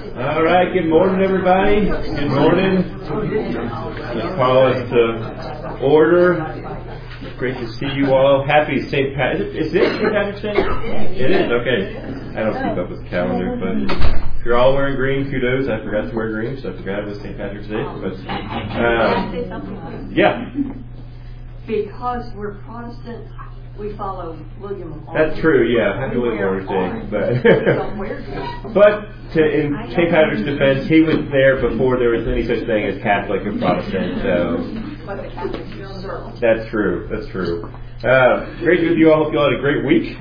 All right, good morning, everybody. Good morning. Let's call us to order. Great to see you all. Happy St. Patrick's. Is it St. Patrick's Day? It is, okay. I don't keep up with the calendar, but if you're all wearing green, kudos. I forgot to wear green, so I forgot it was St. Patrick's Day. But, yeah. Because we're Protestant, we follow William of That's true, yeah. Happy William Mother's Day. But in St. Patrick's defense, he was there before there was any such thing as Catholic or Protestant. So that's true. That's true. Great to be with you all. Hope you all had a great week.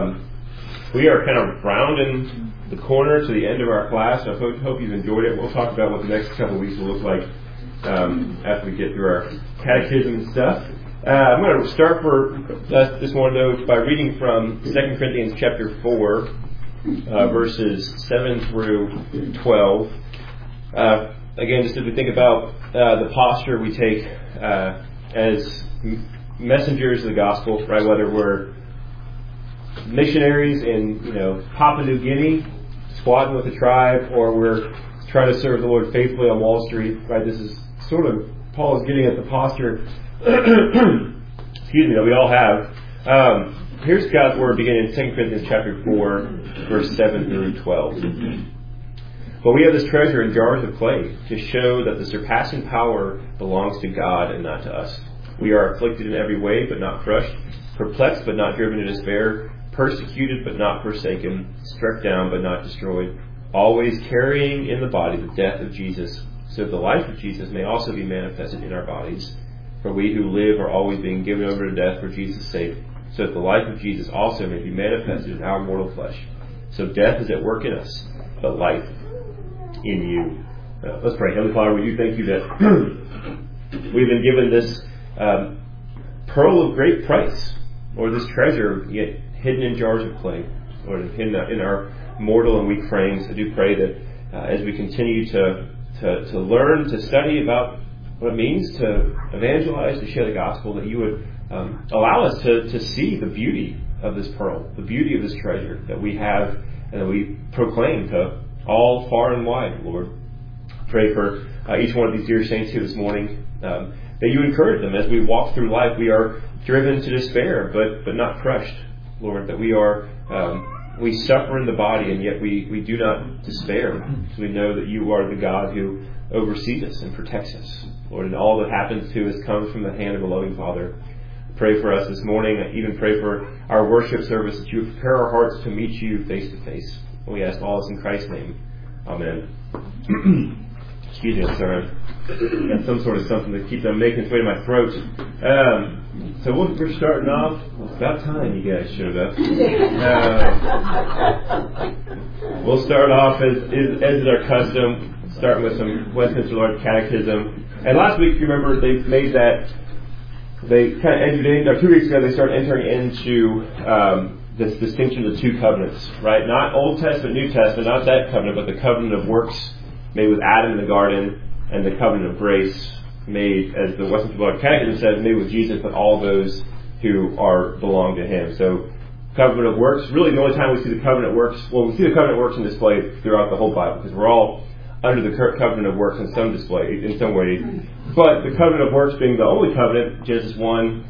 We are kind of rounding the corner to the end of our class. So I hope you've enjoyed it. We'll talk about what the next couple of weeks will look like after we get through our catechism and stuff. I'm going to start for us this morning, though, by reading from 2 Corinthians chapter 4, verses 7 through 12. Again, just as we think about the posture we take as messengers of the gospel, right? Whether we're missionaries in, Papua New Guinea, squatting with the tribe, or we're trying to serve the Lord faithfully on Wall Street, right? This is sort of Paul is getting at the posture. Excuse me, that we all have. Here's God's word beginning in 2 Corinthians chapter 4, verse 7 through 12. But we have this treasure in jars of clay to show that the surpassing power belongs to God and not to us. We are afflicted in every way, but not crushed, perplexed, but not driven to despair, persecuted, but not forsaken, struck down, but not destroyed, always carrying in the body the death of Jesus, so that the life of Jesus may also be manifested in our bodies. For we who live are always being given over to death for Jesus' sake, so that the life of Jesus also may be manifested in our mortal flesh. So death is at work in us, but life in you. Let's pray. Heavenly Father, we do thank you that we've been given this pearl of great price, or this treasure yet hidden in jars of clay, or hidden in our mortal and weak frames. I do pray that as we continue to learn, to study about what it means to evangelize, to share the gospel, that you would allow us to see the beauty of this pearl, the beauty of this treasure that we have and that we proclaim to all far and wide, Lord. Pray for each one of these dear saints here this morning, that you encourage them as we walk through life. We are driven to despair, but not crushed, Lord, that we suffer in the body and yet we do not despair, because we know that you are the God who oversees us and protects us, Lord, and all that happens to us comes from the hand of a loving Father. Pray for us this morning. I even pray for our worship service, that you would prepare our hearts to meet you face to face. We ask all this in Christ's name. Amen. Excuse me, I'm sorry. Got some sort of something that keeps on making its way to my throat. So we're starting off. Well, it's about time you guys showed up. We'll start off as is our custom, starting with some Westminster Large Catechism. And last week, if you remember, they kind of entered in, or 2 weeks ago, they started entering into this distinction of the two covenants, right? Not Old Testament, New Testament, not that covenant, but the covenant of works made with Adam in the garden, and the covenant of grace made, as the Westminster Large Catechism says, made with Jesus, but all those who belong to Him. So, covenant of works, really the only time we see the covenant of works, well, we see the covenant of works in display throughout the whole Bible, because we're all under the covenant of works in some way. But the covenant of works being the only covenant, Genesis 1,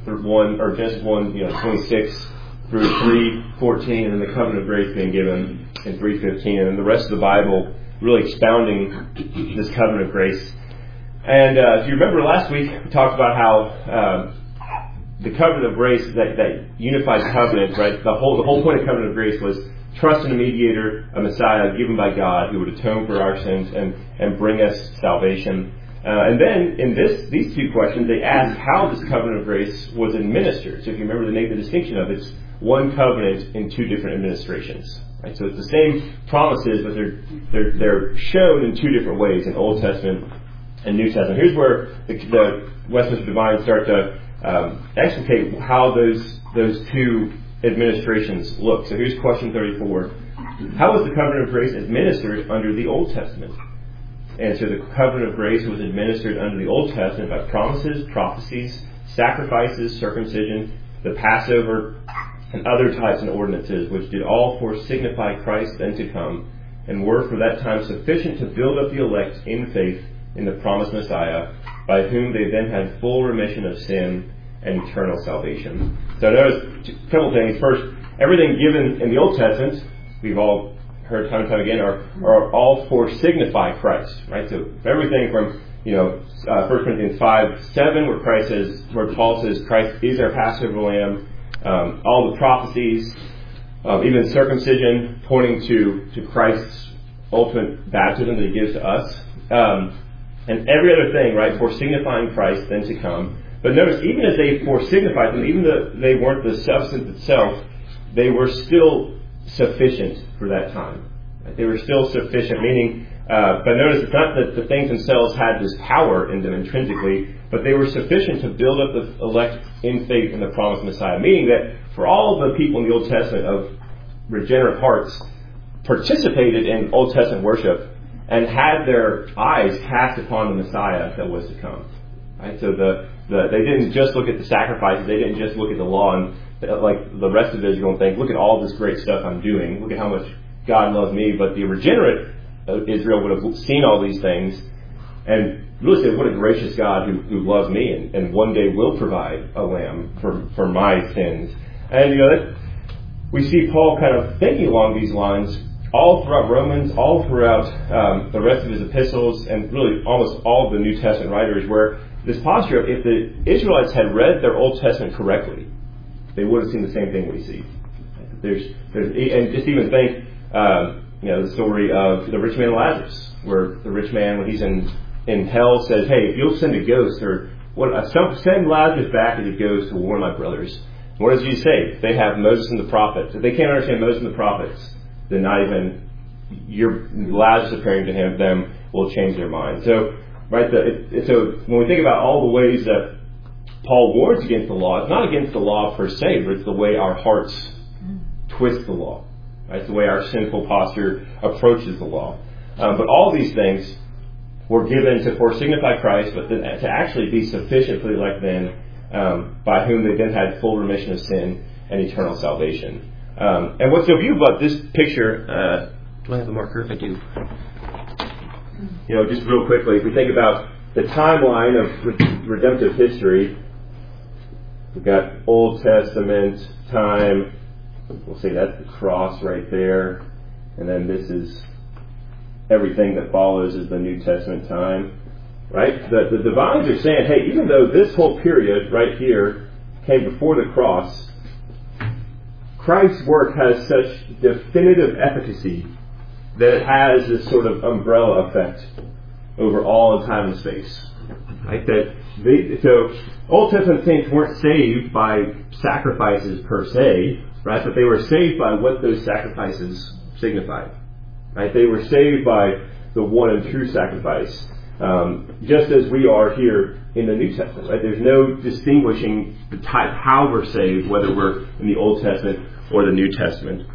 26 through 3:14, and the covenant of grace being given in 3:15, and the rest of the Bible really expounding this covenant of grace. And if you remember last week, we talked about how the covenant of grace, that unified covenant, right? The whole point of covenant of grace was trust in a mediator, a Messiah given by God who would atone for our sins and bring us salvation. And then in these two questions, they ask how this covenant of grace was administered. So if you remember, they make the distinction of it's one covenant in two different administrations. Right? So it's the same promises, but they're shown in two different ways in Old Testament and New Testament. Here's where the Westminster Divines start to explicate how those two administrations look. So here's question 34. How was the covenant of grace administered under the Old Testament? Answer: the covenant of grace was administered under the Old Testament by promises, prophecies, sacrifices, circumcision, the Passover, and other types and ordinances, which did all for signify Christ then to come, and were for that time sufficient to build up the elect in faith in the promised Messiah, by whom they then had full remission of sin and eternal salvation. So notice a couple things. First, everything given in the Old Testament, we've all heard time and time again, are all for signify Christ, right? So everything from 1 Corinthians 5:7, where Paul says Christ is our Passover lamb, all the prophecies, even circumcision pointing to Christ's ultimate baptism that He gives to us, and every other thing, right, for signifying Christ then to come. But notice, even as they foresignified them, even though they weren't the substance itself, they were still sufficient for that time. Right? They were still sufficient, meaning, but notice it's not that the things themselves had this power in them intrinsically, but they were sufficient to build up the elect in faith in the promised Messiah. Meaning that for all of the people in the Old Testament of regenerate hearts participated in Old Testament worship and had their eyes cast upon the Messiah that was to come. Right? So they didn't just look at the sacrifices, they didn't just look at the law and like the rest of Israel and think, look at all this great stuff I'm doing, look at how much God loves me. But the regenerate Israel would have seen all these things and really said, what a gracious God who loves me and one day will provide a lamb for my sins. And we see Paul kind of thinking along these lines all throughout Romans, all throughout the rest of his epistles, and really almost all of the New Testament writers, where this posture of if the Israelites had read their Old Testament correctly, they would have seen the same thing we see. And just even think, the story of the rich man and Lazarus, where the rich man, when he's in hell, says, "Hey, if you'll send a ghost or send Lazarus back as a ghost to warn my brothers." What does Jesus say? They have Moses and the prophets. If they can't understand Moses and the prophets, then not even your Lazarus appearing to them will change their mind. So, right. So when we think about all the ways that Paul warns against the law, it's not against the law per se, but it's the way our hearts twist the law. Right? It's the way our sinful posture approaches the law. But all these things were given to foresignify Christ, but to actually be sufficient for the elect then, by whom they then had full remission of sin and eternal salvation. And what's so beautiful about this picture, do I have the marker? I do. Just real quickly, if we think about the timeline of redemptive history, we've got Old Testament time. We'll say that's the cross right there. And then this is everything that follows is the New Testament time. Right? The divines are saying, hey, even though this whole period right here came before the cross, Christ's work has such definitive efficacy that it has this sort of umbrella effect over all of time and space. Right? So Old Testament saints weren't saved by sacrifices per se, right? But they were saved by what those sacrifices signified. Right? They were saved by the one and true sacrifice. Just as we are here in the New Testament, right? There's no distinguishing the type how we're saved, whether we're in the Old Testament or the New Testament.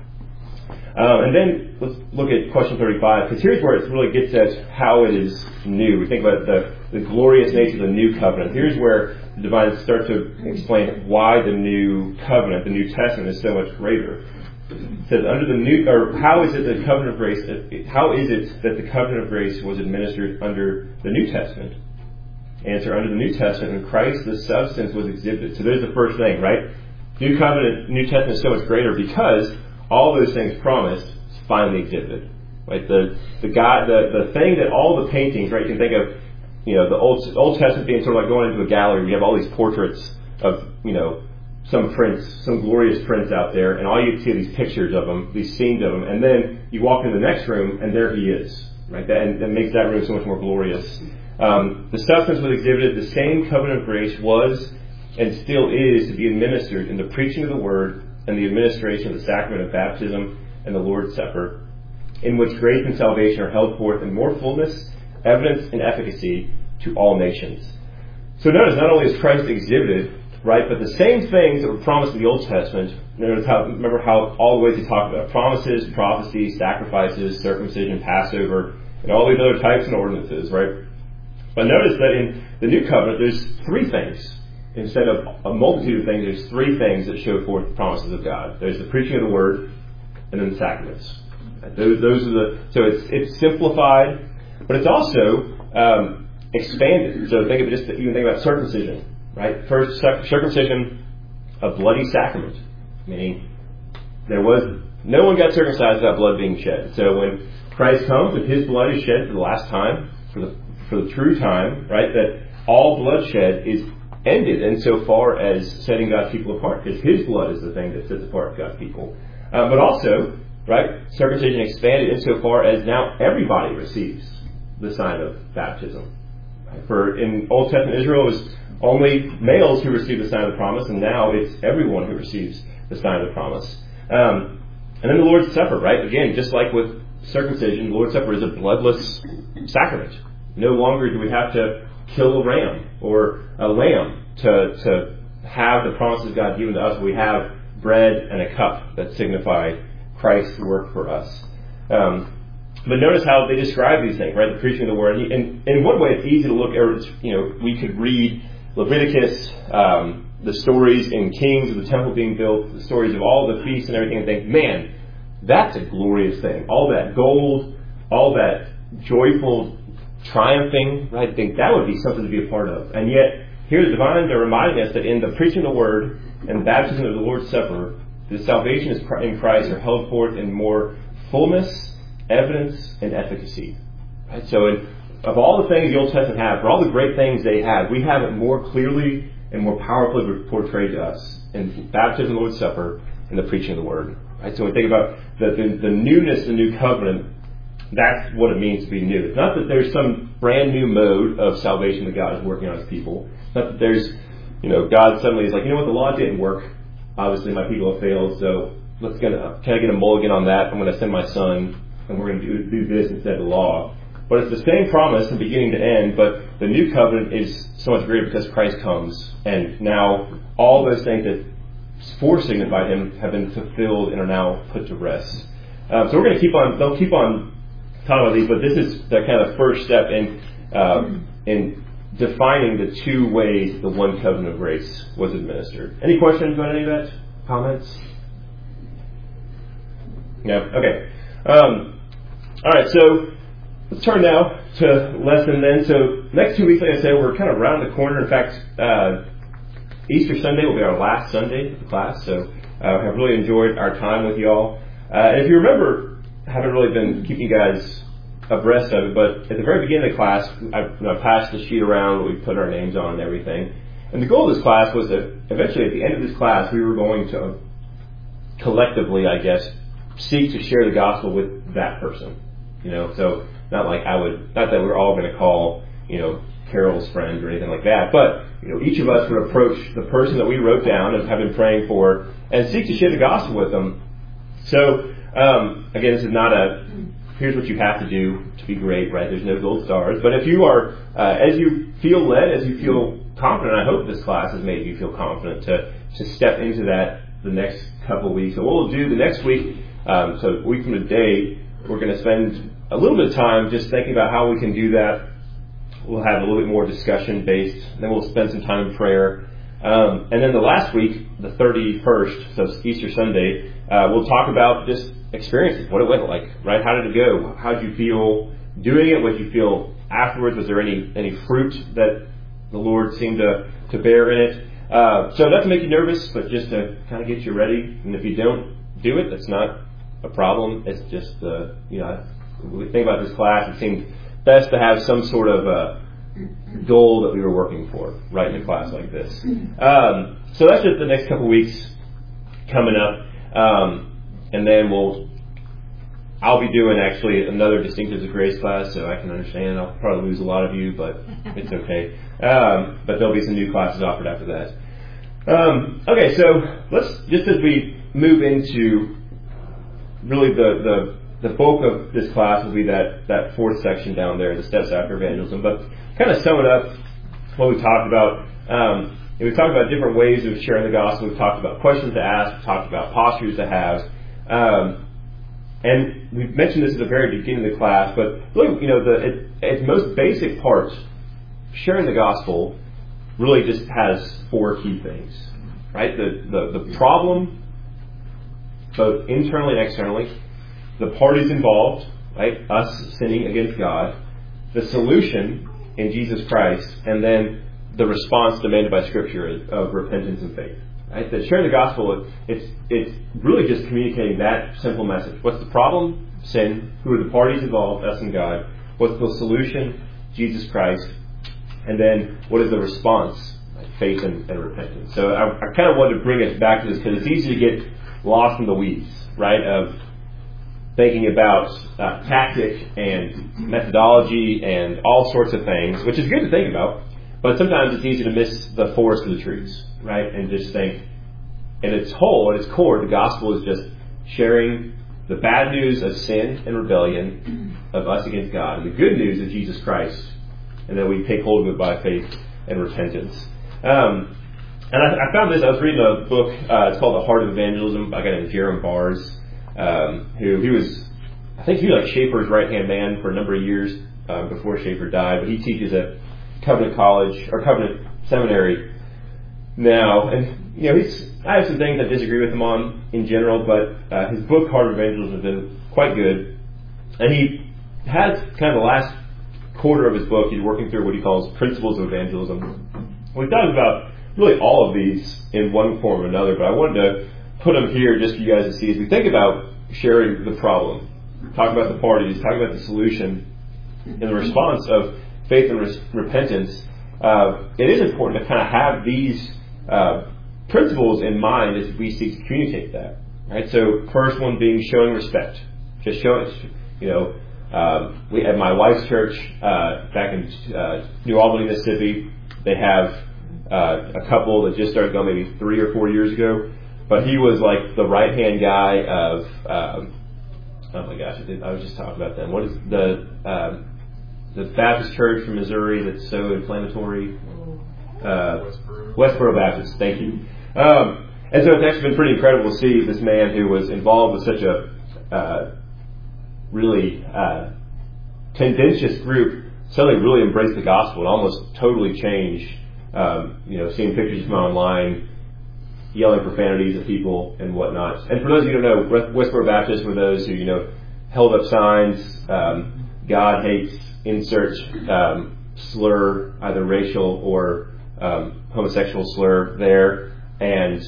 And then let's look at question 35, because here's where it really gets at how it is new. We think about the glorious nature of the new covenant. Here's where the divines start to explain why the new covenant, the New Testament, is so much greater. It says, how is it that the covenant of grace? How is it that the covenant of grace was administered under the New Testament? Answer: under the New Testament, in Christ, the substance was exhibited. So there's the first thing, right? New covenant, New Testament is so much greater because all those things promised is finally exhibited. Right? The thing that all the paintings, right? You can think of, the Old Testament being sort of like going into a gallery. You have all these portraits of, some prints, some glorious prints out there, and all you see are these pictures of them, these scenes of them, and then you walk in the next room, and there he is, right? That makes that room so much more glorious. The substance was exhibited. The same covenant of grace was and still is to be administered in the preaching of the word and the administration of the sacrament of baptism and the Lord's Supper, in which grace and salvation are held forth in more fullness, evidence, and efficacy to all nations. So notice, not only is Christ exhibited, right, but the same things that were promised in the Old Testament, remember how all the ways he talked about promises, prophecies, sacrifices, circumcision, Passover, and all these other types and ordinances, right? But notice that in the New Covenant, there's three things. Instead of a multitude of things, there's three things that show forth the promises of God. There's the preaching of the Word, and then the sacraments. Those are so it's simplified, but it's also expanded. So think of it just even think about circumcision, right? First, circumcision, a bloody sacrament, meaning no one got circumcised without blood being shed. So when Christ comes, if His blood is shed for the last time, for the true time, right, that all bloodshed is ended insofar as setting God's people apart, because His blood is the thing that sets apart God's people. But also, right, circumcision expanded insofar as now everybody receives the sign of baptism. Right? For in Old Testament Israel, it was only males who received the sign of the promise, and now it's everyone who receives the sign of the promise. And then the Lord's Supper, right? Again, just like with circumcision, the Lord's Supper is a bloodless sacrament. No longer do we have to kill a ram or a lamb to have the promises God given to us. We have bread and a cup that signify Christ's work for us. But notice how they describe these things, right? The preaching of the word. And in one way, it's easy to look at, we could read Leviticus, the stories in Kings of the temple being built, the stories of all the feasts and everything, and think, man, that's a glorious thing. All that gold, all that joyful triumphing, right? I think that would be something to be a part of. And yet, here the divines are reminding us that in the preaching of the word and baptism of the Lord's Supper, the salvation in Christ are held forth in more fullness, evidence, and efficacy. Right? So of all the things the Old Testament had, for all the great things they had, we have it more clearly and more powerfully portrayed to us in baptism, the Lord's Supper, and the preaching of the Word. Right? So when we think about the newness of the new covenant, that's what it means to be new. It's not that there's some brand new mode of salvation that God is working on His people. It's not that there's, God suddenly is like, the law didn't work. Obviously, my people have failed, so can I get a mulligan on that? I'm going to send my son, and we're going to do this instead of the law. But it's the same promise from beginning to end, but the new covenant is so much greater because Christ comes, and now all those things that foresignified Him have been fulfilled and are now put to rest. So we're going to they'll keep on talking about these, but this is the kind of first step in defining the two ways the one covenant of grace was administered. Any questions about any of that? Comments? No? Okay. All right, so let's turn now to lesson then. So next 2 weeks, like I said, we're kind of around the corner. In fact, Easter Sunday will be our last Sunday of the class, so I've really enjoyed our time with you all. And if you remember, I haven't really been keeping you guys abreast of it, but at the very beginning of the class, I passed the sheet around, we put our names on and everything. And the goal of this class was that eventually at the end of this class, we were going to collectively, I guess, seek to share the gospel with that person. So not that we're all going to call, Carol's friend or anything like that, but, each of us would approach the person that we wrote down and have been praying for and seek to share the gospel with them. So, again, this is not here's what you have to do to be great, right? There's no gold stars. But if you are, as you feel led, as you feel confident, I hope this class has made you feel confident to step into that the next couple of weeks. So what we'll do the next week, so a week from today, we're going to spend a little bit of time just thinking about how we can do that. We'll have a little bit more discussion based. Then we'll spend some time in prayer. And then the last week, the 31st, so it's Easter Sunday, we'll talk about just experiences, what it went like, right? How did it go? How did you feel doing it? What did you feel afterwards? Was there any fruit that the Lord seemed to bear in it? So not to make you nervous, but just to kind of get you ready. And if you don't do it, that's not a problem. It's just, when we think about this class, it seemed best to have some sort of goal that we were working for, right, in a class like this. So that's just the next couple of weeks coming up. And then I'll be doing actually another Distinctives of Grace class, so I can understand. I'll probably lose a lot of you, but it's okay. But there'll be some new classes offered after that. Okay, so let's, just as we move into really the bulk of this class will be that fourth section down there, the steps after evangelism. But kind of sum it up, what we talked about. We've talked about different ways of sharing the gospel. We've talked about questions to ask. We've talked about postures to have. And we mentioned this at the very beginning of the class, but really, its most basic part, sharing the gospel, really just has four key things, right? The problem, both internally and externally, the parties involved, right? Us sinning against God, the solution in Jesus Christ, and then the response demanded by Scripture of repentance and faith. Right? That sharing the gospel, it's really just communicating that simple message. What's the problem? Sin. Who are the parties involved? Us and God. What's the solution? Jesus Christ. And then what is the response? Faith and repentance. So I kind of wanted to bring us back to this because it's easy to get lost in the weeds, right? Of thinking about tactic and methodology and all sorts of things, which is good to think about. But sometimes it's easy to miss the forest of the trees, right? And just think, at its core, the gospel is just sharing the bad news of sin and rebellion of us against God, and the good news of Jesus Christ, and that we take hold of it by faith and repentance. And I found this. I was reading a book. It's called The Heart of Evangelism by a guy named Jerram Bars, who he was like Schaeffer's right-hand man for a number of years before Schaeffer died. But he teaches at Covenant College or Covenant Seminary now, and I have some things I disagree with him on in general, but his book Heart of Evangelism has been quite good, and he has kind of the last quarter of his book. He's working through what he calls principles of evangelism. We've talked about really all of these in one form or another, but I wanted to put them here just for you guys to see as we think about sharing the problem, talk about the parties, talk about the solution, in the response of faith and repentance. It is important to kind of have these principles in mind as we seek to communicate that. Right. So first one being showing respect. Just showing, we at my wife's church back in New Albany, Mississippi, they have a couple that just started going maybe 3 or 4 years ago. But he was like the right-hand guy of, oh my gosh, I was just talking about them. What is the Baptist church from Missouri that's so inflammatory? Westboro Baptist, thank you. And so it's actually been pretty incredible to see this man who was involved with such a really tendentious group suddenly really embrace the gospel and almost totally change. Seeing pictures from online, yelling profanities at people and whatnot. And for those of you who don't know, Westboro Baptists were those who, held up signs, God hates, insert slur, either racial or homosexual slur there, and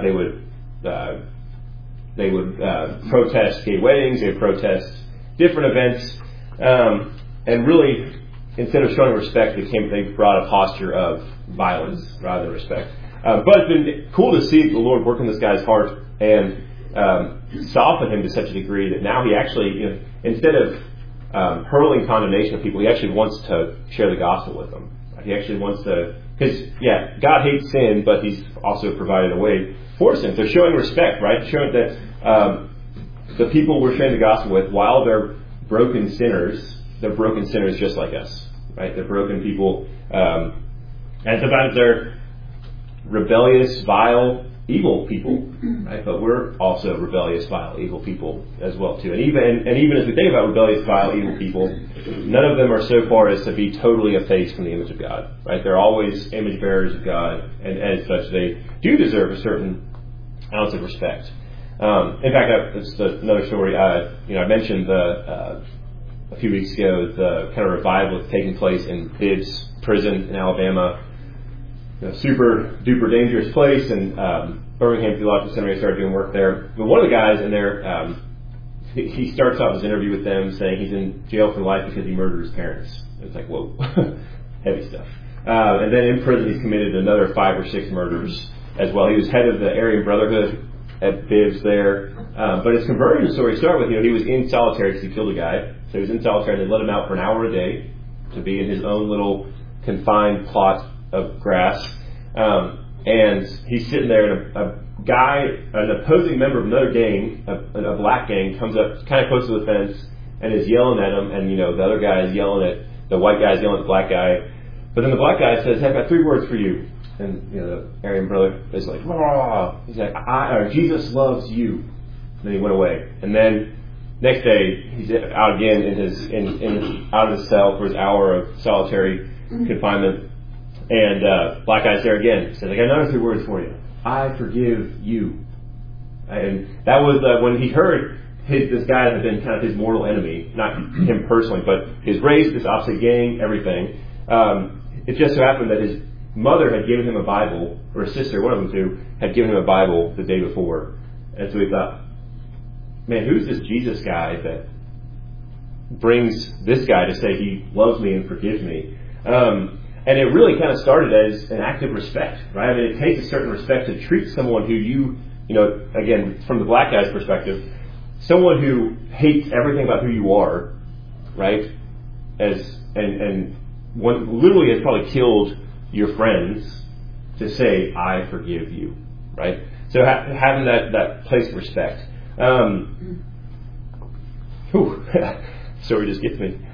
they would protest gay weddings, they would protest different events, and really, instead of showing respect, they brought a posture of violence rather than respect. But it's been cool to see the Lord work in this guy's heart and soften him to such a degree that now he actually, instead of hurling condemnation at people, he actually wants to share the gospel with them. He actually wants to, because God hates sin, but He's also provided a way for sin. So showing respect, right? Showing that the people we're sharing the gospel with, while they're broken sinners just like us, right? They're broken people, and sometimes they're rebellious, vile, evil people, right? But we're also rebellious, vile, evil people as well too. And even as we think about rebellious, vile, evil people, none of them are so far as to be totally effaced from the image of God, right? They're always image bearers of God, and as such, they do deserve a certain ounce of respect. In fact, it's another story. I mentioned a few weeks ago the kind of revival that's taking place in Bibbs Prison in Alabama. Super duper dangerous place, and Birmingham Theological Seminary started doing work there. But one of the guys in there, he starts off his interview with them saying he's in jail for life because he murdered his parents. It's like, whoa, heavy stuff. And then in prison he's committed another 5 or 6 murders as well. He was head of the Aryan Brotherhood at Bibbs there. But his conversion story started with, he was in solitary because he killed a guy. So he was in solitary, and they let him out for an hour a day to be in his own little confined plot of grass, and he's sitting there, and an opposing member of another gang, a black gang, comes up kind of close to the fence and is yelling at him, and the other guy is yelling at the white guy, is yelling at the black guy, but then the black guy says, "Hey, I've got 3 words for you," and the Aryan brother is like, "Rah." He's like, "Jesus loves you," and then he went away, and then next day he's out again out of his cell for his hour of solitary confinement. And black guy's there again. He says, "I got another 3 words for you. I forgive you." And that was when he heard this guy had been kind of his mortal enemy, not him personally, but his race, this opposite gang, everything. It just so happened that his mother had given him a Bible, or his sister, one of them two, had given him a Bible the day before. And so he thought, man, who's this Jesus guy that brings this guy to say he loves me and forgives me? And it really kind of started as an act of respect, right? I mean, it takes a certain respect to treat someone who you know, again, from the black guy's perspective, someone who hates everything about who you are, right? And one literally has probably killed your friends to say, I forgive you, right? So having that place of respect. Story just gets me.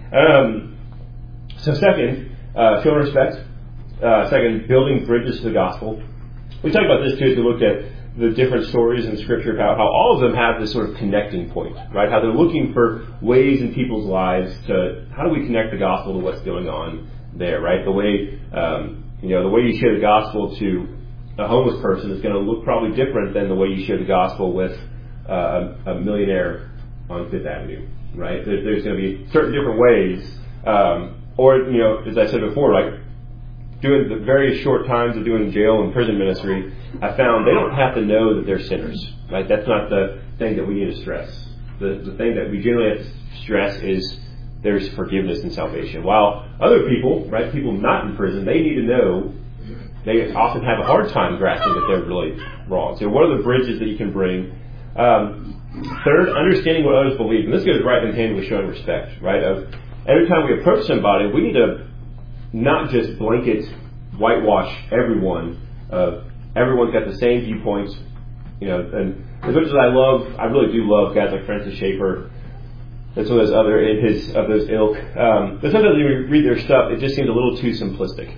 So second, showing respect. Second, building bridges to the gospel. We talked about this too as we looked at the different stories in Scripture about how all of them have this sort of connecting point, right? How they're looking for ways in people's lives to, how do we connect the gospel to what's going on there, right? The way, the way you share the gospel to a homeless person is going to look probably different than the way you share the gospel with a millionaire on Fifth Avenue, right? There's going to be certain different ways, as I said before, like doing the very short times of doing jail and prison ministry, I found they don't have to know that they're sinners, right? That's not the thing that we need to stress. The thing that we generally have to stress is there's forgiveness and salvation. While other people, right, people not in prison, they need to know, they often have a hard time grasping that they're really wrong. So what are the bridges that you can bring? Third, understanding what others believe. And this goes right in hand with showing respect, right? Every time we approach somebody, we need to not just blanket whitewash everyone. Everyone's got the same viewpoints, and as much as I really do love guys like Francis Schaeffer, that's one of those of those ilk. But sometimes when you read their stuff, it just seems a little too simplistic.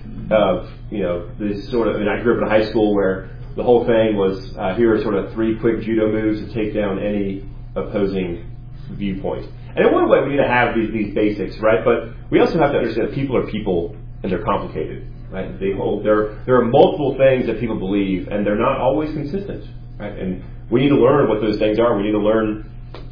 This sort of, I grew up in high school where the whole thing was, here are sort of 3 quick judo moves to take down any opposing viewpoint. And in one way, we need to have these basics, right? But we also have to understand that people are people and they're complicated, right? There are multiple things that people believe, and they're not always consistent, right? And we need to learn what those things are. We need to learn,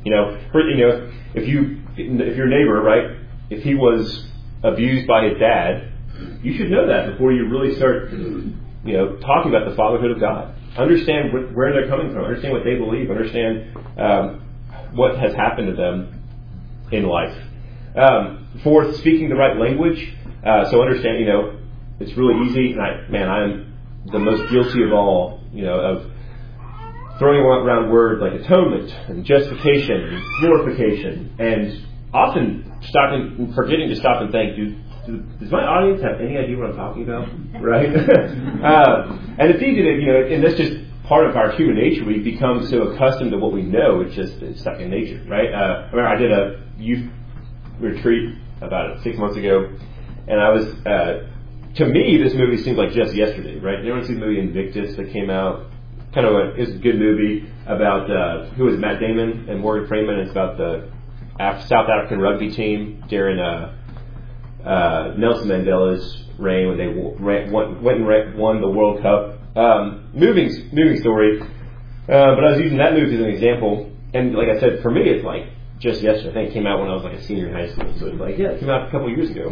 if your neighbor, right, if he was abused by his dad, you should know that before you really start, talking about the fatherhood of God. Understand where they're coming from. Understand what they believe. Understand what has happened to them in life. Fourth, speaking the right language. So understand, it's really easy, and I'm the most guilty of all, of throwing around words like atonement and justification and glorification, and often forgetting to stop and think, does my audience have any idea what I'm talking about? Right? And it's easy to, and that's just part of our human nature. We become so accustomed to what we know, it's second nature, right? I remember I did a youth retreat about 6 months ago, and I was, to me, this movie seems like just yesterday, right? Did anyone see the movie Invictus that came out? It's a good movie about, who was it, Matt Damon and Morgan Freeman. It's about the South African rugby team during Nelson Mandela's reign when they went and won the World Cup. Moving story. But I was using that movie as an example. And like I said, for me, it's like just yesterday. I think it came out when I was like a senior in high school. So it's like, it came out a couple of years ago.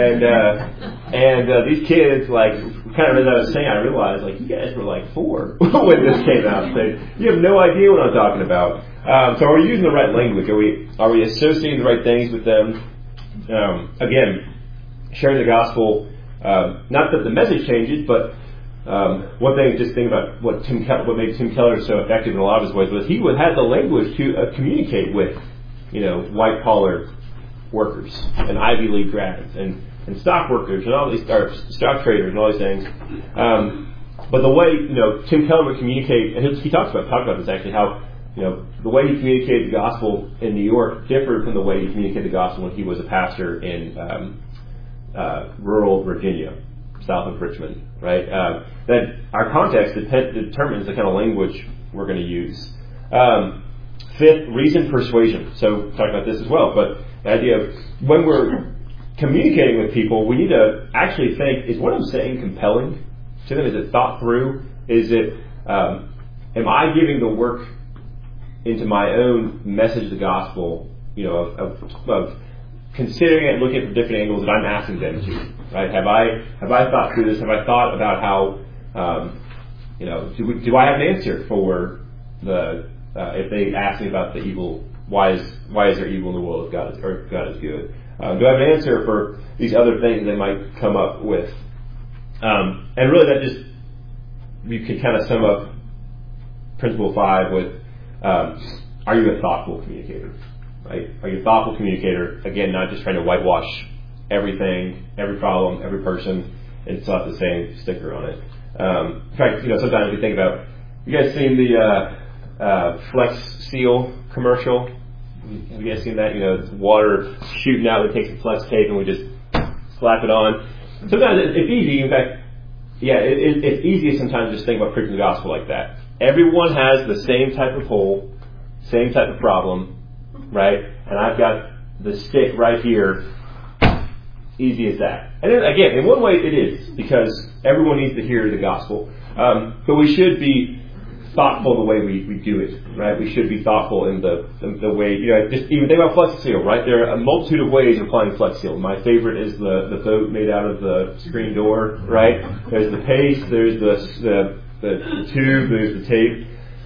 And these kids, like, kind of as I was saying, I realized, like, you guys were like 4 when this came out. So you have no idea what I'm talking about. So are we using the right language? Are we associating the right things with them? Again, sharing the gospel, not that the message changes, but one thing, just think about what made Tim Keller so effective in a lot of his ways was he had the language to communicate with, white collar workers and Ivy League grads and stock workers and all these, or stock traders and all these things. But the way Tim Keller would communicate, and he talked about this actually, how the way he communicated the gospel in New York differed from the way he communicated the gospel when he was a pastor in rural Virginia, south of Richmond, right? That our context determines the kind of language we're going to use. Fifth, reason persuasion. So talk about this as well, but the idea of when we're communicating with people, we need to actually think, is what I'm saying compelling to them? Is it thought through? Is it, am I giving the work into my own message of the gospel, of considering it and looking at it from different angles that I'm asking them to, right? Have I thought through this? Have I thought about how, do I have an answer for if they ask me about the evil, why is there evil in the world if God is good? Do I have an answer for these other things they might come up with? And really you can kind of sum up Principle 5 with, are you a thoughtful communicator? Right? Are you a thoughtful communicator? Again, not just trying to whitewash everything, every problem, every person, and slap the same sticker on it. In fact, sometimes we think about, you guys seen the Flex Seal commercial? Have you guys seen that? It's water shooting out, we take some Flex tape and we just slap it on. Sometimes it's easy. In fact, it's easy sometimes to just think about preaching the gospel like that. Everyone has the same type of hole, same type of problem, right? And I've got the stick right here. Easy as that. And then, again, in one way it is, because everyone needs to hear the gospel. But we should be thoughtful the way we do it, right? We should be thoughtful in the way, just even think about Flex Seal, right? There are a multitude of ways of applying Flex Seal. My favorite is the boat made out of the screen door, right? There's the paste, there's the tube, there's the tape.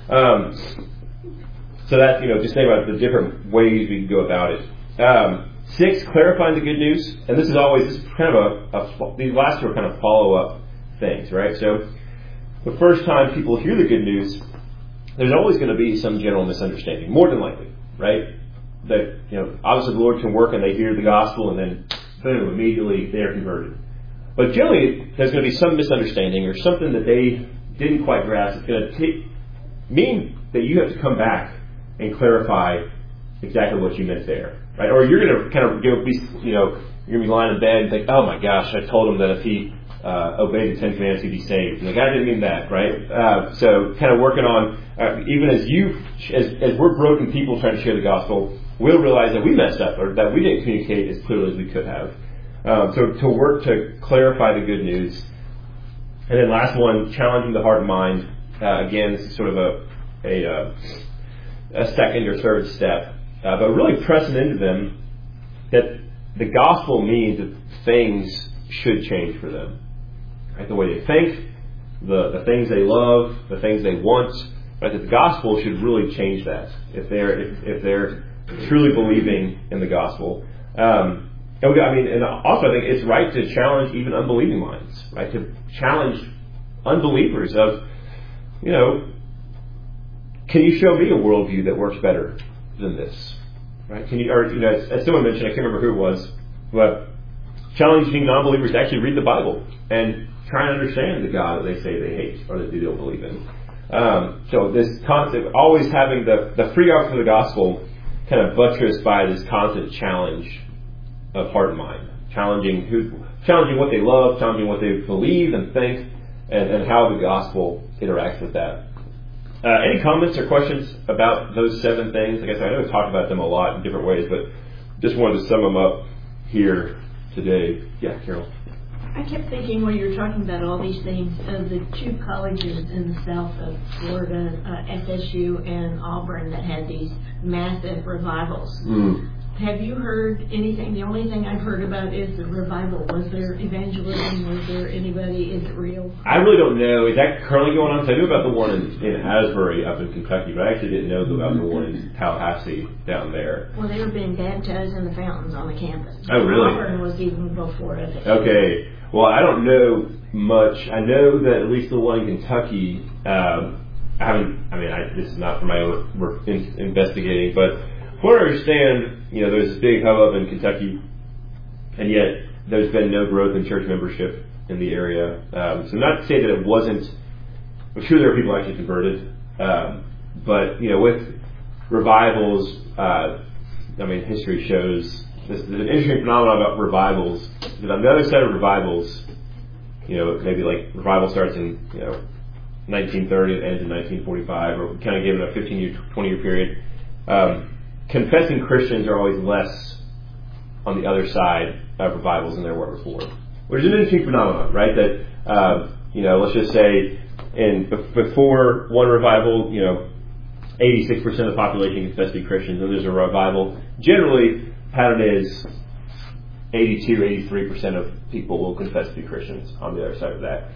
So that's, just think about the different ways we can go about it. 6, clarifying the good news. And this is kind of these last two are kind of follow-up things, right? So the first time people hear the good news, there's always going to be some general misunderstanding, more than likely, right? That, obviously the Lord can work and they hear the gospel and then, boom, immediately they're converted. But generally, there's going to be some misunderstanding or something that they didn't quite grasp. It's going to mean that you have to come back and clarify exactly what you meant there, right? Or you're going to kind of you're going to be lying in bed and think, oh my gosh, I told him that if he obeyed the 10 Commandments, he'd be saved. Like, I didn't mean that, right? So kind of working on, even as we're broken people trying to share the gospel, we'll realize that we messed up or that we didn't communicate as clearly as we could have. So to work to clarify the good news. And then last one, challenging the heart and mind. Again, this is sort of a second or third step. But really pressing into them that the gospel means that things should change for them. Right? The way they think, the things they love, the things they want, right? That the gospel should really change that if they're truly believing in the gospel. And also I think it's right to challenge even unbelieving minds, right? To challenge unbelievers of, can you show me a worldview that works better than this, right? Can you, or as someone mentioned, I can't remember who it was, but challenging non-believers to actually read the Bible and try and understand the God that they say they hate or that they don't believe in. So this concept, always having the free offer of the gospel, kind of buttressed by this constant challenge of heart and mind, challenging what they love, challenging what they believe and think, and how the gospel interacts with that. Any comments or questions about those 7 things? I guess I know we've talked about them a lot in different ways, but just wanted to sum them up here today. Yeah, Carol. I kept thinking when you were talking about all these things of the 2 colleges in the south of Florida, FSU and Auburn, that had these massive revivals. Have you heard anything? The only thing I've heard about is the revival. Was there evangelism? Was there anybody? Is it real? I really don't know. Is that currently going on? So I knew about the one in Asbury up in Kentucky, but I actually didn't know about the one in Tallahassee down there. Well, they were being baptized in the fountains on the campus. Oh, really? Auburn was even before it. Okay. Well, I don't know much. I know that at least the one in Kentucky, this is not for my own work investigating, but from what I understand, there's this big hubbub in Kentucky, and yet there's been no growth in church membership in the area. So not to say that it wasn't, I'm sure there are people actually converted, but with revivals, history shows there's an interesting phenomenon about revivals. That on the other side of revivals, maybe like revival starts in 1930 and ends in 1945, or kind of given a 15-year, 20-year period. Confessing Christians are always less on the other side of revivals than there were before, which is an interesting phenomenon, right? That let's just say before one revival, 86% of the population confess to be Christians, and there's a revival. Generally, pattern is 82-83% of people will confess to be Christians on the other side of that.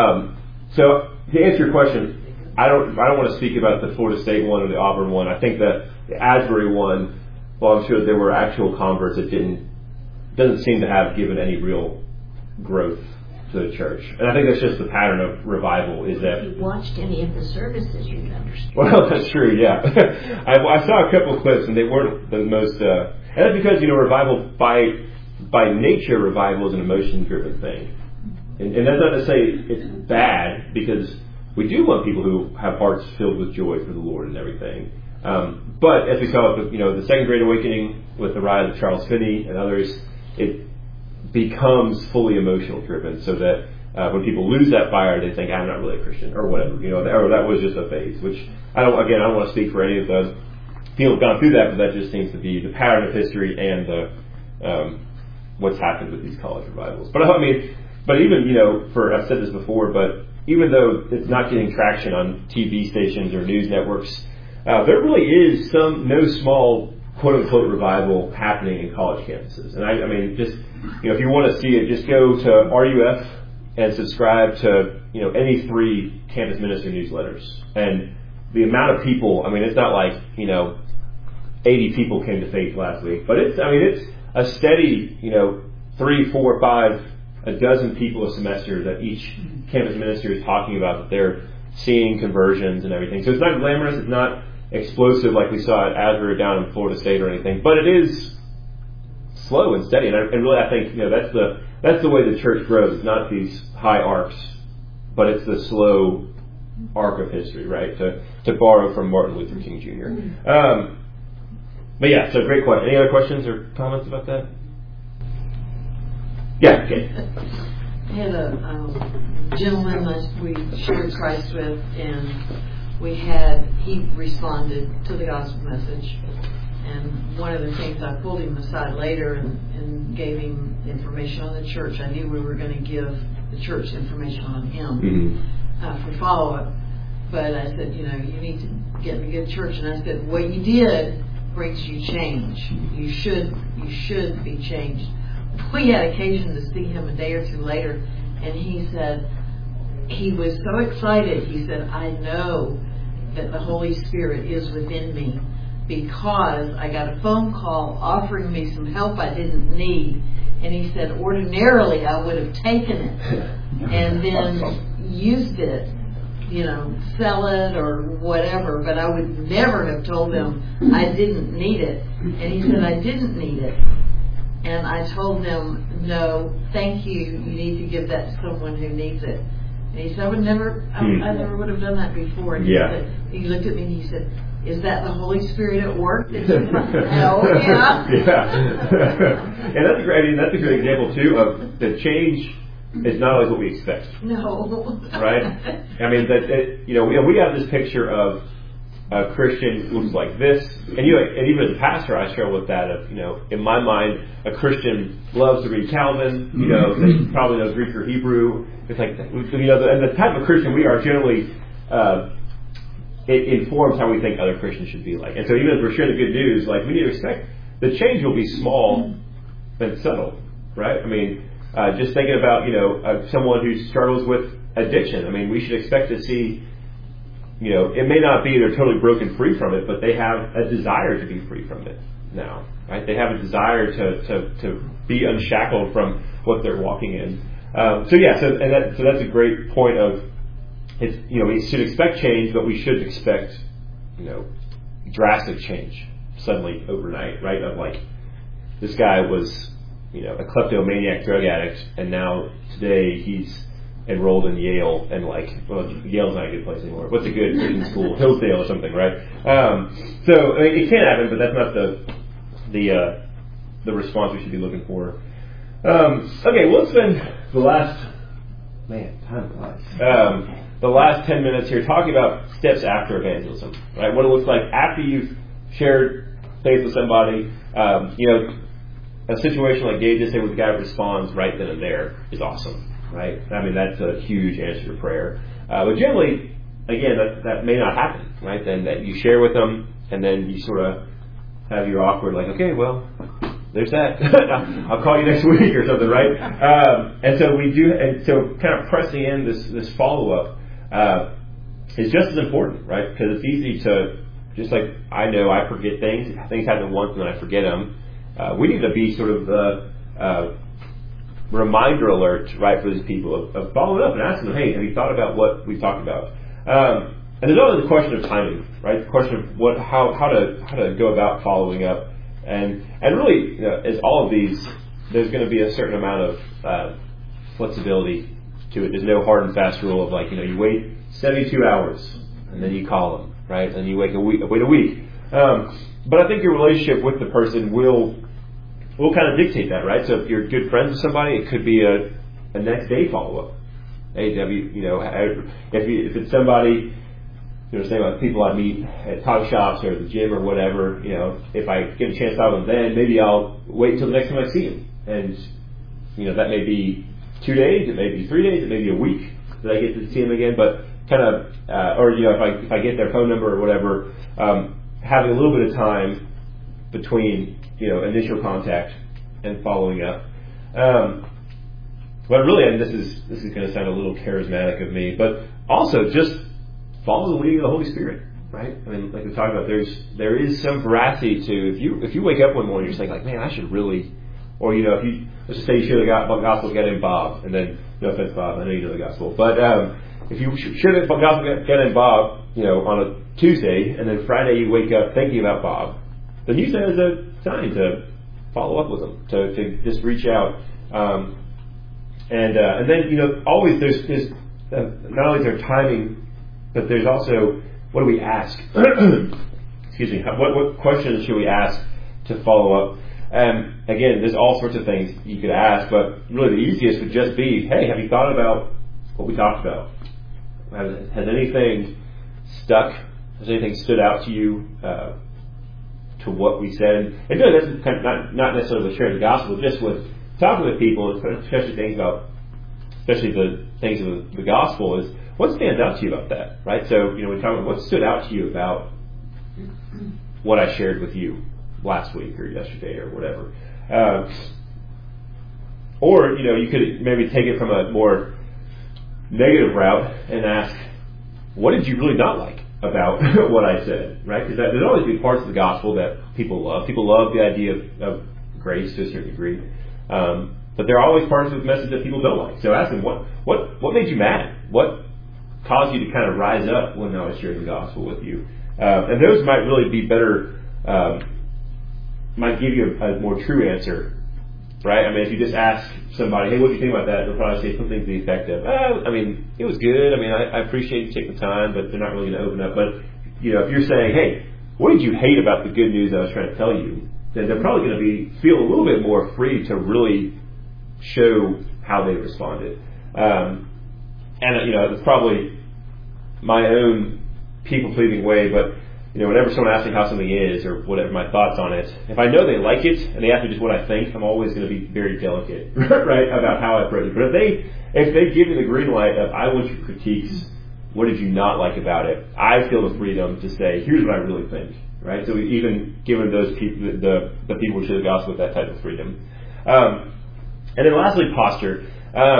So to answer your question, I don't want to speak about the Florida State one or the Auburn one. I think that the Asbury one, well, I'm sure there were actual converts that doesn't seem to have given any real growth to the church. And I think that's just the pattern of revival is that... If you watched any of the services, you'd understand. Well, that's true, yeah. I saw a couple of clips and they weren't the most... and that's because, revival, by nature, revival is an emotion-driven thing. And that's not to say it's bad, because we do want people who have hearts filled with joy for the Lord and everything. But as we saw with the Second Great Awakening, with the rise of Charles Finney and others, it becomes fully emotional driven, so that when people lose that fire, they think, I'm not really a Christian, or whatever, or that was just a phase. Which I don't want to speak for any of the people who've gone through that, but that just seems to be the pattern of history and the what's happened with these college revivals. But but even I've said this before, but even though it's not getting traction on TV stations or news networks, there really is no small quote-unquote revival happening in college campuses. And just, if you want to see it, just go to RUF and subscribe to, any 3 campus ministry newsletters. And the amount of people, it's not like, 80 people came to faith last week, but it's a steady, 3, 4, 5, a dozen people a semester that each campus minister is talking about that they're seeing conversions and everything. So it's not glamorous, it's not explosive like we saw at Asbury down in Florida State or anything, but it is slow and steady. And really, I think that's the way the church grows. It's not these high arcs, but it's the slow arc of history, right? To borrow from Martin Luther King Jr. But yeah, so great question. Any other questions or comments about that? Yeah. Okay. I had a gentleman that we shared Christ with, and he responded to the gospel message. And one of the things, I pulled him aside later and gave him information on the church. I knew we were going to give the church information on him for follow-up. But I said, you need to get in a good church. And I said, what you did brings you change. You should be changed. We had occasion to see him a day or two later, and he said, he was so excited. He said, I know that the Holy Spirit is within me because I got a phone call offering me some help I didn't need. And he said, ordinarily I would have taken it and then used it, sell it or whatever, but I would never have told them I didn't need it. And he said, I didn't need it. And I told them, no, thank you. You need to give that to someone who needs it. And he said, I never would have done that before. And he looked at me and he said, is that the Holy Spirit at work? That you hell yeah. And that's a great example too of the change is not always what we expect. No. Right? We have this picture of a Christian looks like this, and even as a pastor, I struggle with that. In my mind, a Christian loves to read Calvin. They probably knows Greek or Hebrew. It's like and the type of Christian we are generally, it informs how we think other Christians should be like. And so, even as we're sharing the good news, we need to expect the change will be small and subtle, right? Just thinking about someone who struggles with addiction. We should expect to see. It may not be they're totally broken free from it, but they have a desire to be free from it now, right? They have a desire to be unshackled from what they're walking in. So that's a great point of it's. We should expect change, but we shouldn't expect drastic change suddenly overnight, right? Of this guy was a kleptomaniac drug addict, and now today he's enrolled in Yale, and Yale's not a good place anymore. What's a good Christian school? Hillsdale or something, right? So it can happen, but that's not the response we should be looking for. Okay, well, let's spend the last time flies. The last 10 minutes here talking about steps after evangelism, right? What it looks like after you've shared faith with somebody. A situation like Gabe just said, where the guy responds right then and there is awesome. Right? That's a huge answer to prayer. But generally, again, that may not happen. right? Then that you share with them, and then you sort of have your awkward, like, okay, well, there's that. I'll call you next week or something, right? And so we do, and so kind of pressing in this follow-up is just as important, right? Because it's easy to, just like I know I forget things happen once and then I forget them. We need to be sort of the reminder alert, right, for these people of following up and asking them, hey, have you thought about what we talked about? And there's always the question of timing, right? The question of how to go about following up, and really, as all of these, there's going to be a certain amount of flexibility to it. There's no hard and fast rule of like, you wait 72 hours and then you call them, right? And you wait a week. But I think your relationship with the person will kind of dictate that, right? So if you're good friends with somebody, it could be a next day follow up. Hey, if it's somebody. Saying about people I meet at coffee shops or the gym or whatever, if I get a chance to talk to them then, maybe I'll wait until the next time I see them. And, that may be 2 days, it may be 3 days, it may be a week that I get to see them again, but kind of, or, if I get their phone number or whatever, having a little bit of time between, initial contact and following up. But really, and this is going to sound a little charismatic of me, but also just follow the leading of the Holy Spirit, right? I mean, like we talked about, there is some veracity to if you wake up one morning, you're saying like, man, I should really, or if you let's just say you share the gospel again Bob, and then no offense, Bob, I know you know the gospel, but if you share the gospel again Bob, on a Tuesday, and then Friday you wake up thinking about Bob, then use that as a sign to follow up with them, to just reach out, and then always there's not only is there timing. But there's also, what do we ask? Excuse me. What questions should we ask to follow up? Again, there's all sorts of things you could ask, but really the easiest would just be, hey, have you thought about what we talked about? Has anything stuck? Has anything stood out to you to what we said? And really, that's kind of not necessarily with sharing the gospel, just with talking with people, especially the things of the gospel is, what stands out to you about that, right? So, we talk about what stood out to you about what I shared with you last week or yesterday or whatever. Or, you could maybe take it from a more negative route and ask, what did you really not like about what I said, right? Because there's always be parts of the gospel that people love. People love the idea of grace to a certain degree. But there are always parts of the message that people don't like. So ask them, what made you mad? What caused you to kind of rise up when I was sharing the gospel with you? And those might really be better, might give you a more true answer, right? I mean, if you just ask somebody, hey, what do you think about that? They'll probably say something to the effect of, it was good. I appreciate you taking the time, but they're not really going to open up. But, if you're saying, hey, what did you hate about the good news I was trying to tell you? Then they're probably going to feel a little bit more free to really show how they responded. It's probably my own people-pleasing way, but whenever someone asks me how something is or whatever my thoughts on it, if I know they like it and they ask me just what I think, I'm always going to be very delicate, right, about how I approach it. But if they give me the green light of I want your critiques, what did you not like about it? I feel the freedom to say, here's what I really think, right? So we've even given those people the people who share the gospel with that type of freedom. And then lastly, posture.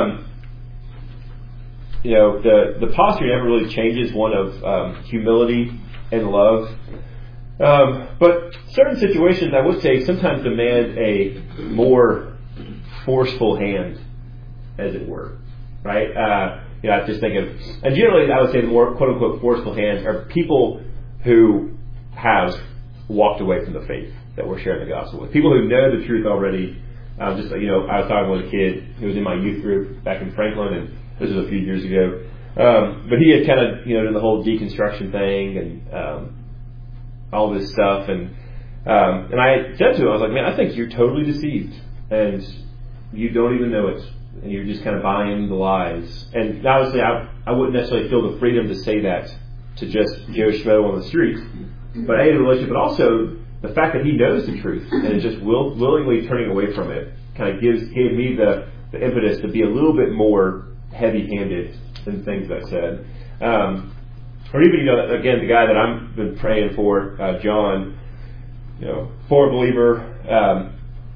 The posture never really changes, one of humility and love. But certain situations, I would say, sometimes demand a more forceful hand, as it were. Right? I just think of, and generally I would say the more quote-unquote forceful hands are people who have walked away from the faith that we're sharing the gospel with. People who know the truth already. I was talking with a kid who was in my youth group back in Franklin, and this was a few years ago. But he had kind of, done the whole deconstruction thing and all this stuff. And I said to him, I was like, man, I think you're totally deceived. And you don't even know it. And you're just kind of buying the lies. And obviously, I wouldn't necessarily feel the freedom to say that to just Joe Schmo on the street. But A, the relationship, but also the fact that he knows the truth and is just willingly turning away from it kind of gave me the impetus to be a little bit more heavy-handed than things I said. Or even, again, the guy that I've been praying for, John, former believer,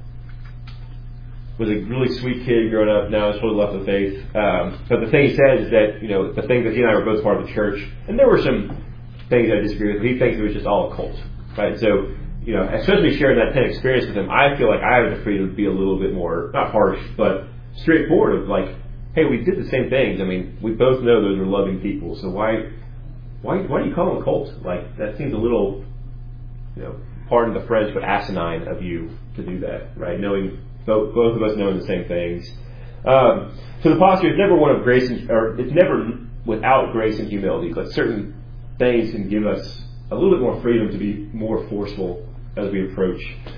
was a really sweet kid growing up. Now he's totally left the faith. But the thing he says is that, the thing that he and I were both part of the church, and there were some things I disagree with, but he thinks it was just all a cult, right? So, especially sharing that kind of experience with him, I feel like I have the freedom to be a little bit more, not harsh, but straightforward of like, hey, we did the same things. I mean, we both know those are loving people, so why do you call them a cult? Like, that seems a little, pardon the French, but asinine of you to do that, right? Knowing, both of us knowing the same things. So the posture is never one of grace, or it's never without grace and humility, but certain things can give us a little bit more freedom to be more forceful as we approach.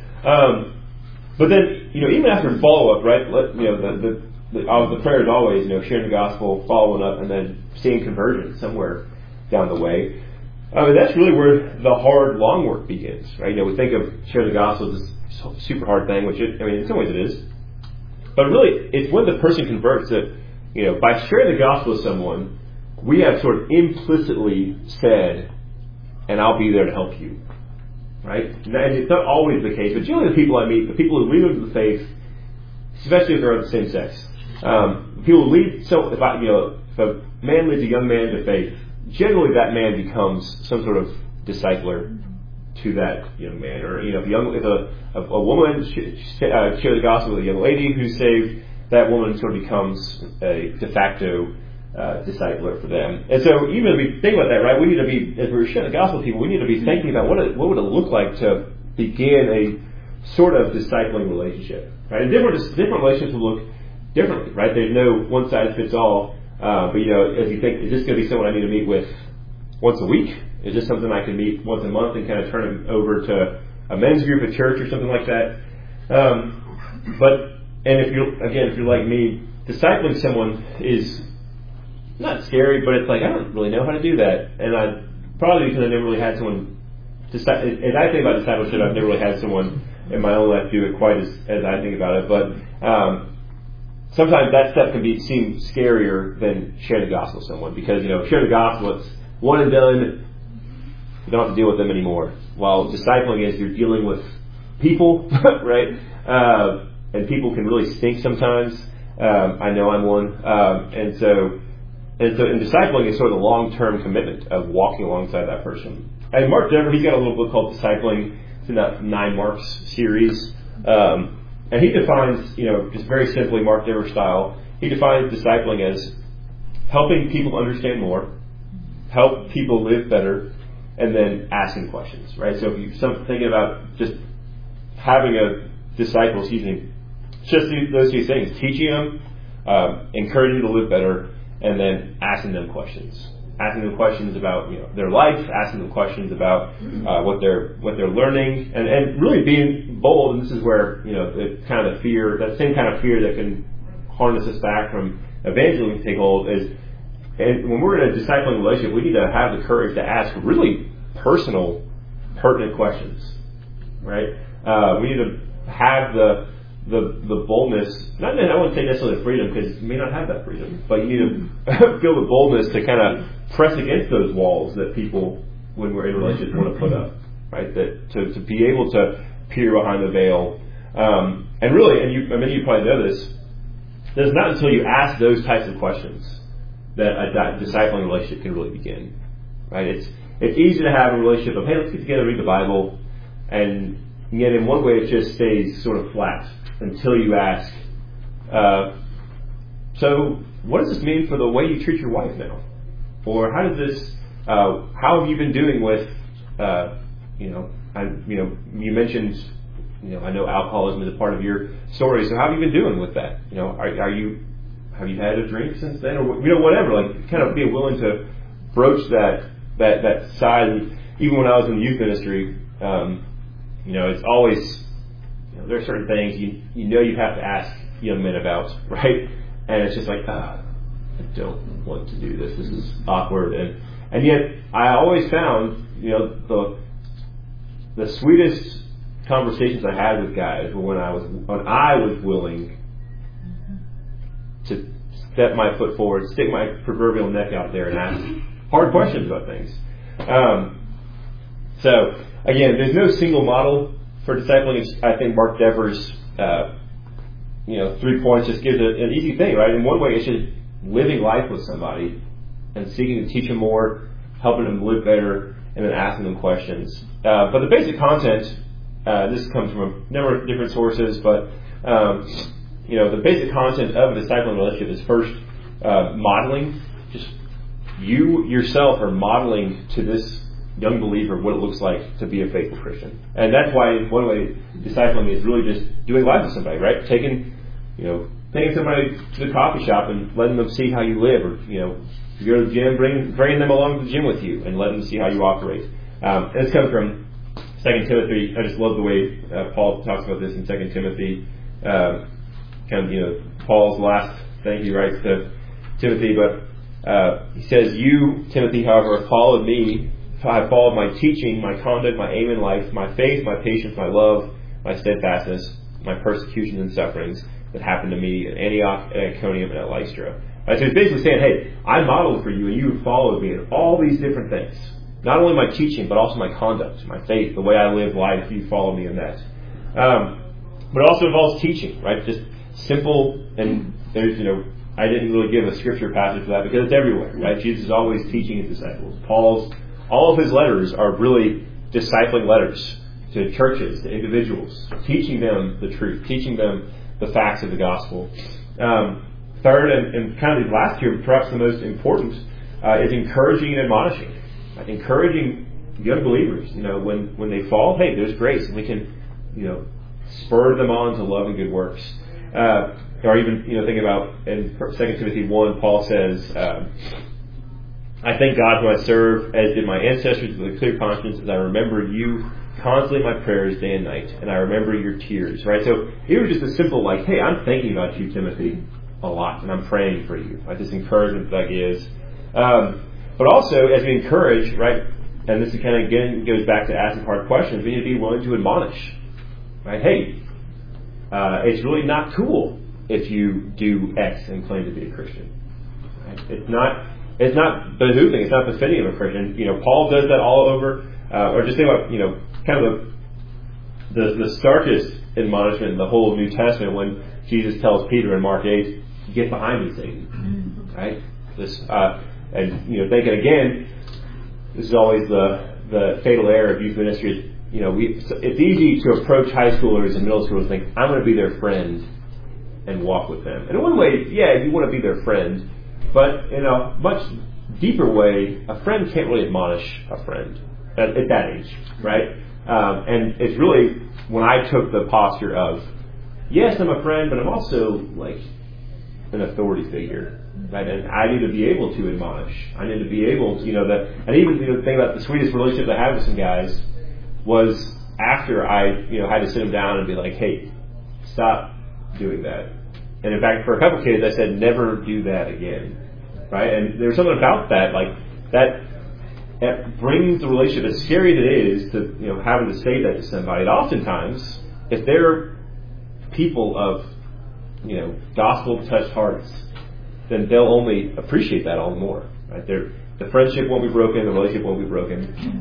But then, even after follow-up, right, the prayer is always, sharing the gospel, following up, and then seeing conversion somewhere down the way. That's really where the hard, long work begins, right? We think of sharing the gospel as this super hard thing, which in some ways it is. But really, it's when the person converts that, by sharing the gospel with someone, we have sort of implicitly said, and I'll be there to help you, right? And it's not always the case, but generally the people I meet, the people who lead into the faith, especially if they're of the same sex, people lead. So if a man leads a young man to faith, generally that man becomes some sort of discipler to that young man, or if a woman share the gospel with a young lady who's saved, that woman sort of becomes a de facto discipler for them. And so even if we think about that, right, we need to be, as we're sharing the gospel with people, we need to be thinking about what would it look like to begin a sort of discipling relationship, right? And different relationships will look differently, right? There's no one size fits all. But as you think, is this going to be someone I need to meet with once a week? Is this something I can meet once a month and kind of turn them over to a men's group at church or something like that? And if you're like me, discipling someone is not scary, but it's like, I don't really know how to do that. And probably because I never really had someone, as I think about discipleship, I've never really had someone in my own life do it quite as I think about it. But sometimes that step can seem scarier than sharing the gospel with someone, because sharing the gospel, it's one and done. You don't have to deal with them anymore. While discipling is, you're dealing with people, right? And people can really stink sometimes. I know I'm one. And so discipling is sort of the long-term commitment of walking alongside that person. And Mark Dever, he's got a little book called Discipling. It's in that 9 Marks series. And he defines, just very simply, Mark Dever style, he defines discipling as helping people understand more, help people live better, and then asking questions, right? So if you're thinking about just having a disciple, just those two things, teaching them, encouraging them to live better, and then asking them questions. Asking them questions about their life, asking them questions about what they're learning, and really being bold. And this is where the kind of fear, that same kind of fear that can harness us back from evangelism, take hold is. And when we're in a discipling relationship, we need to have the courage to ask really personal, pertinent questions, right? We need to have the boldness, I wouldn't say necessarily the freedom, because you may not have that freedom, but you need to feel the boldness to kind of press against those walls that people, when we're in relationships, want to put up, right? That to be able to peer behind the veil. And really, many of you probably know this, it's not until you ask those types of questions that a discipling relationship can really begin, right? It's easy to have a relationship of, hey, let's get together and read the Bible, and yet in one way it just stays sort of flat until you ask, so what does this mean for the way you treat your wife now? Or how have you been doing with, you mentioned, I know alcoholism is a part of your story, so how have you been doing with that? Have you had a drink since then, or whatever? Like, kind of being willing to broach that side. Even when I was in the youth ministry, it's always there are certain things you have to ask young men about, right? And it's just like, I don't want to do this. This is awkward, and yet I always found the sweetest conversations I had with guys were when I was willing to step my foot forward, stick my proverbial neck out there, and ask hard questions about things. So again, there's no single model for discipling. I think Mark Dever's 3 points just gives an easy thing, right? In one way, it's just living life with somebody and seeking to teach them more, helping them live better, and then asking them questions. But the basic content, this comes from a number of different sources, but the basic content of a discipling relationship is first modeling. Just you yourself are modeling to this young believer what it looks like to be a faithful Christian. And that's why, in one way, discipling is really just doing life with somebody, right? Taking somebody to the coffee shop and letting them see how you live, or you go to the gym, bringing them along to the gym with you and letting them see how you operate. And this comes from 2 Timothy. I just love the way Paul talks about this in 2 Timothy. Paul's last thing he writes to Timothy, but he says, "You, Timothy, however, have followed me. I followed my teaching, my conduct, my aim in life, my faith, my patience, my love, my steadfastness, my persecutions and sufferings that happened to me at Antioch, at Iconium, and at Lystra." Right, so he's basically saying, hey, I modeled for you and you followed me in all these different things. Not only my teaching, but also my conduct, my faith, the way I live life, you follow me in that. But it also involves teaching, right? Just simple, and there's, I didn't really give a scripture passage for that because it's everywhere, right? Jesus is always teaching his disciples. All of his letters are really discipling letters to churches, to individuals, teaching them the truth, teaching them the facts of the gospel. Third, and kind of last year, perhaps the most important, is encouraging and admonishing. Encouraging young believers, when they fall, hey, there's grace, and we can, spur them on to love and good works. Or even, think about in 2 Timothy 1, Paul says, "I thank God who I serve, as did my ancestors, with a clear conscience, as I remember you constantly in my prayers day and night, and I remember your tears." Right? So it was just a simple, hey, I'm thinking about you, Timothy, a lot, and I'm praying for you. This encouragement that gives. But also, as we encourage, right, and this kind of again goes back to asking hard questions, we need to be willing to admonish. Right? Hey, it's really not cool if you do X and claim to be a Christian. Right? It's not behooving, it's not befitting of a Christian. Paul does that all over. Or just think about, kind of the starkest admonishment in the whole New Testament when Jesus tells Peter in Mark 8, "Get behind me, Satan." Right? And thinking again, this is always the fatal error of youth ministry. It's easy to approach high schoolers and middle schoolers and think, I'm going to be their friend and walk with them. And in one way, yeah, you want to be their friend, but in a much deeper way, a friend can't really admonish a friend at that age, right? And it's really when I took the posture of, yes, I'm a friend, but I'm also an authority figure. Right, and I need to be able to admonish. I need to be able to, and even the thing about the sweetest relationship I had with some guys was after I, had to sit them down and be like, hey, stop doing that. And in fact, for a couple kids, I said, never do that again. Right, and there's something about that, that brings the relationship, as scary as it is to, having to say that to somebody. And oftentimes, if they're people of, gospel-touched hearts, then they'll only appreciate that all the more. Right? The friendship won't be broken, the relationship won't be broken.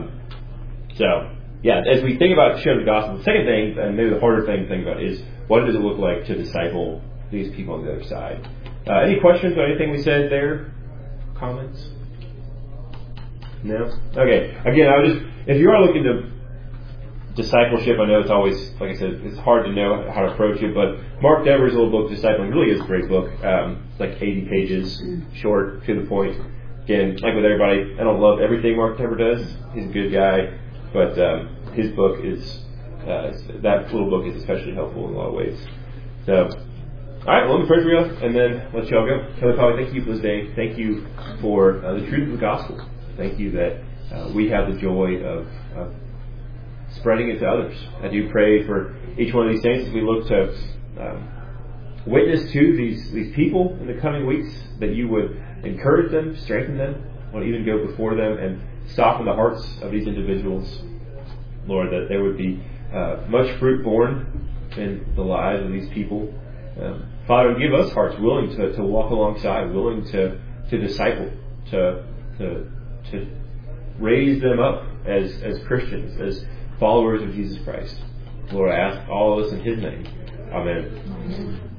As we think about sharing the gospel, the second thing, and maybe the harder thing to think about, is what does it look like to disciple these people on the other side? Any questions about anything we said there? Comments? No? Okay. Again, if you are looking to discipleship, I know it's always, like I said, it's hard to know how to approach it, but Mark Dever's little book, Discipling, really is a great book. It's 80 pages, short, to the point. Again, like with everybody, I don't love everything Mark Dever does. He's a good guy, but his book is, that little book is especially helpful in a lot of ways. So, alright, well, let me pray for you, and then let you all go. Heavenly Father, thank you for this day. Thank you for the truth of the gospel. Thank you that we have the joy of spreading it to others. I do pray for each one of these saints as we look to witness to these people in the coming weeks, that you would encourage them, strengthen them, or even go before them and soften the hearts of these individuals. Lord, that there would be much fruit born in the lives of these people. Father, give us hearts willing to walk alongside, willing to disciple, to to raise them up as Christians, as followers of Jesus Christ. Lord, I ask all of this in His name. Amen.